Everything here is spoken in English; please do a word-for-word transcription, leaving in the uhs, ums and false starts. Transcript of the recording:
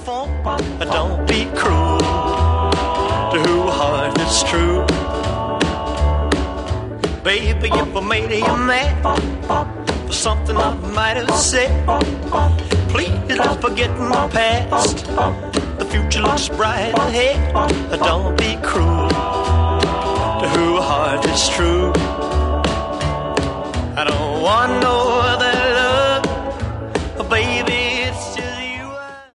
phone. Don't be cruel to who heart is true. Baby, if I made you mad for something I might have said, please let's forget the past. The future looks bright ahead. Don't be cruel to who heart is true.